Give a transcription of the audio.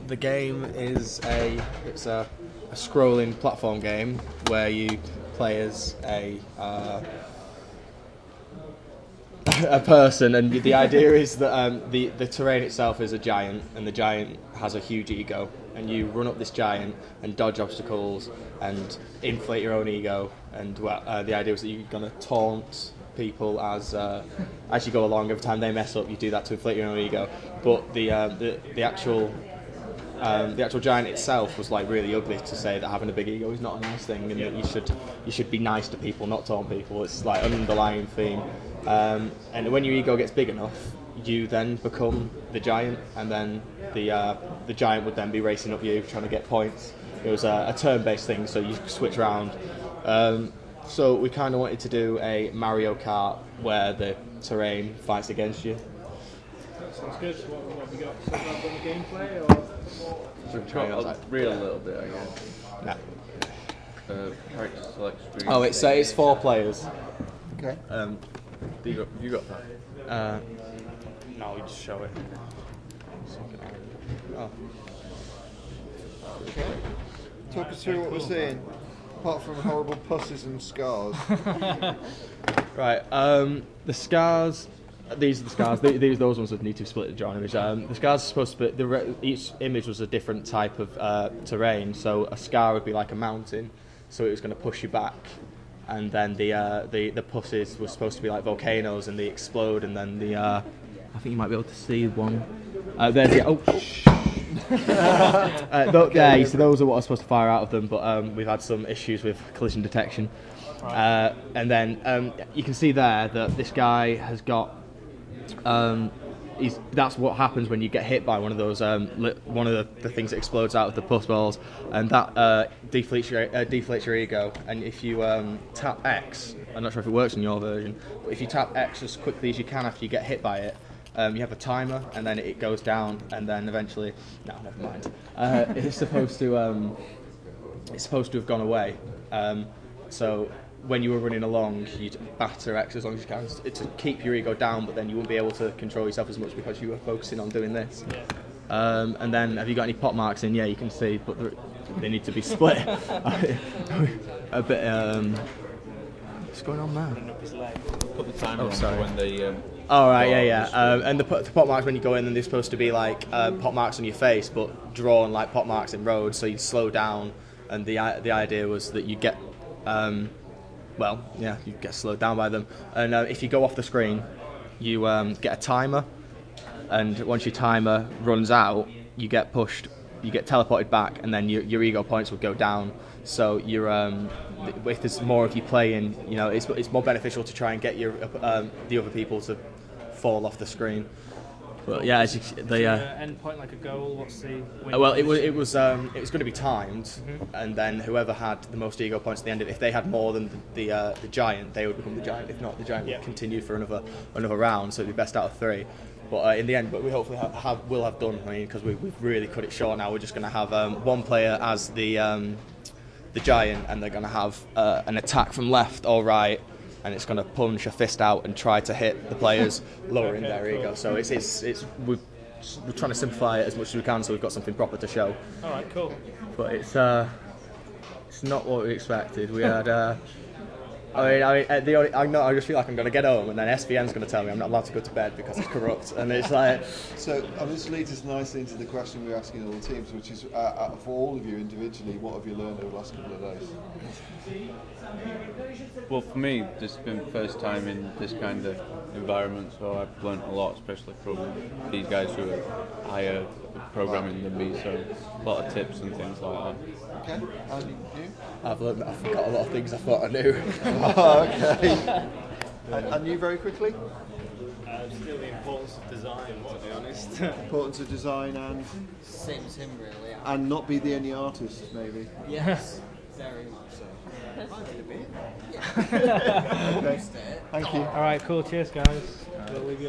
The game is a scrolling platform game where you play as a person, and the idea is that the terrain itself is a giant, and the giant has a huge ego, and you run up this giant and dodge obstacles and inflate your own ego, and the idea is that you're going to taunt people as you go along. Every time they mess up, you do that to inflate your own ego. But the actual giant itself was like really ugly, to say that having a big ego is not a nice thing, and that you should be nice to people, not taunt people. It's like an underlying theme. And when your ego gets big enough, you then become the giant, and then the giant would then be racing up you, trying to get points. It was a turn-based thing, so you switch around. So we kind of wanted to do a Mario Kart where the terrain fights against you. Sounds good. What have we got so far on the gameplay? Or? Real little bit, I guess. No. Character select screen. Oh, it's 4 players. Okay. You got that? No, we just show it. Oh. Okay. Talk us through what we're seeing, apart from horrible pusses and scars. Right. The scars. These are the scars. Those ones would need to be split into joint image. The scars are supposed to be. Each image was a different type of terrain. So a scar would be like a mountain, so it was going to push you back. And then the pusses were supposed to be like volcanoes, and they explode. And then I think you might be able to see one. There's so those are what are supposed to fire out of them. But we've had some issues with collision detection. Right. And then you can see there that this guy has got. That's what happens when you get hit by one of those one of the things that explodes out of the puss balls, and that deflates your ego. And if you tap X, I'm not sure if it works in your version, but if you tap X as quickly as you can after you get hit by it, you have a timer, and then it goes down, and then eventually, no, never mind. It's supposed to have gone away. So when you were running along, you'd batter X as long as you can to keep your ego down, but then you wouldn't be able to control yourself as much because you were focusing on doing this. Yeah. And then, have you got any pot marks in? Yeah, you can see, but they need to be split. A bit. What's going on now? Put the timer on for when they. Oh right, yeah. And the pot marks when you go in, and they're supposed to be like pot marks on your face, but drawn like pot marks in roads, so you'd slow down. And the idea was that you get. You get slowed down by them. And if you go off the screen, you get a timer. And once your timer runs out, you get pushed, you get teleported back, and then your ego points will go down. So you're, if there's more of you playing, it's more beneficial to try and get the other people to fall off the screen. But yeah, the end point like a goal. What's the? It was going to be timed, and then whoever had the most ego points at the end, if they had more than the giant, they would become the giant. If not, the giant would continue for another round. So it'd be best out of 3. But in the end, we hopefully will have done. I mean, because we've really cut it short now. We're just going to have one player as the giant, and they're going to have an attack from left or right. And it's going to punch a fist out and try to hit the players, lowering their ego. So we're trying to simplify it as much as we can, so we've got something proper to show. All right, cool. But it's not what we expected. We had. I just feel like I'm going to get home, and then SVN's going to tell me I'm not allowed to go to bed because it's corrupt, and it's like. So this leads us nicely into the question we're asking all the teams, which is for all of you individually, what have you learned over the last couple of days? Well, for me, this has been the first time in this kind of environment, so I've learnt a lot, especially from these guys who are higher programming than me, so a lot of tips and things like that. Okay, and you? I forgot a lot of things I thought I knew. Okay. And you, very quickly? Still the importance of design, to be honest. Importance of design and... Same as him, really. And not be the only artist, maybe. Yes, very much so. Okay. Thank you. All right, cool. Cheers, guys. We'll leave you